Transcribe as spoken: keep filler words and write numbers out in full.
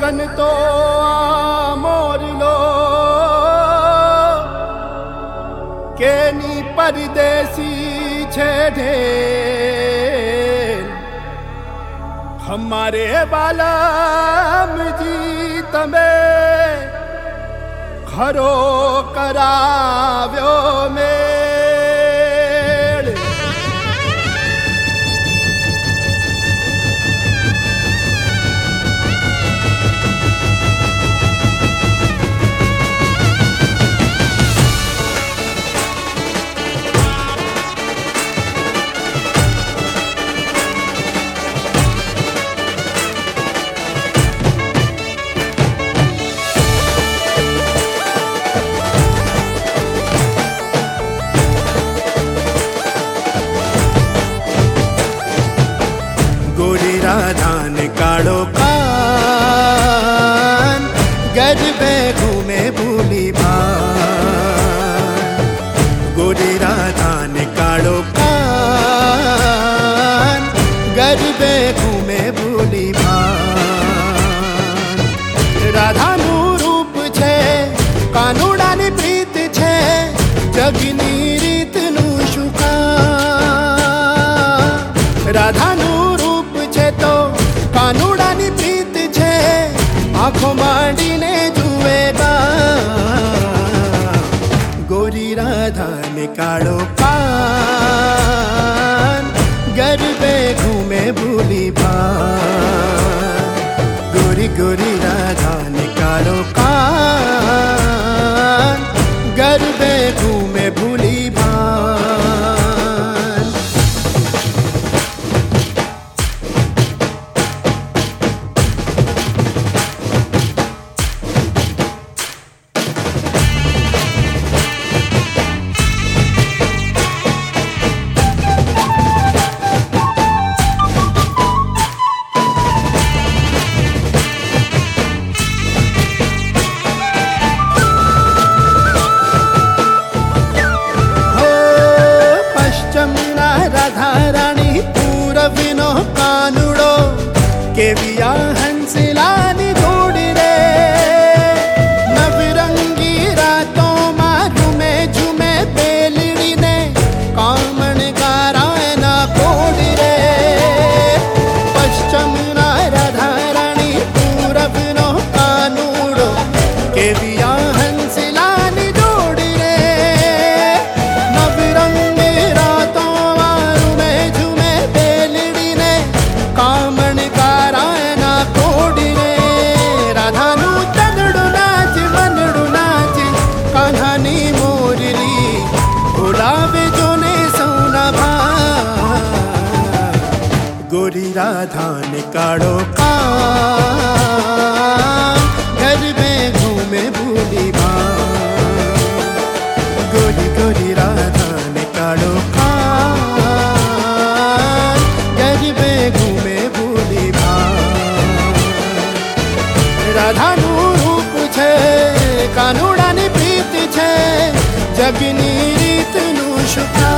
लगन तो आ मोर लो केनी परदेसी छेड़े हमारे बालम जी तमे घरो कराव्यो में राधान काड़ो कान गरबे घूमे भूली भान गोरी राधान काड़ो कान गरबे घूमे भूली भान राधानु रूप छे कानुडानी प्रीत छे जगनी रीत नु शुका राधानु तो कानुडानी प्रीत छे आँखों मांडीने जुएगा गोरी राधा निकालो कान गरबे घूमे भूली भान गोरी गोरी राधा निकालो कान गरबे घूमे भूली भान राधारानी पूरविनो कानुड़ो केविया हंसिलानी धोड़ी रे नवरंगी रातों मारू में झूमे बेलड़ी ने कामण गारायना कोड़ी रे पश्चिम ना राधारानी पूरविनो कानुड़ो केविया हंसिलानी धोड़ी रे नवरंगी रातों कामण कारायना कोड़ी रे राधानु तगड़ू नाच मनड़ू नाच कान्हानी मोरली भुलावे जोने सोना भा गोरी राधा निकाड़ो कान घर में घूमे भूली भा गोरी गोरी राधा निकाड़ो कान घर में घूमे भूली भा राधानु रूप छे कानुडानी प्रीत छे जगनी रीत नु शुका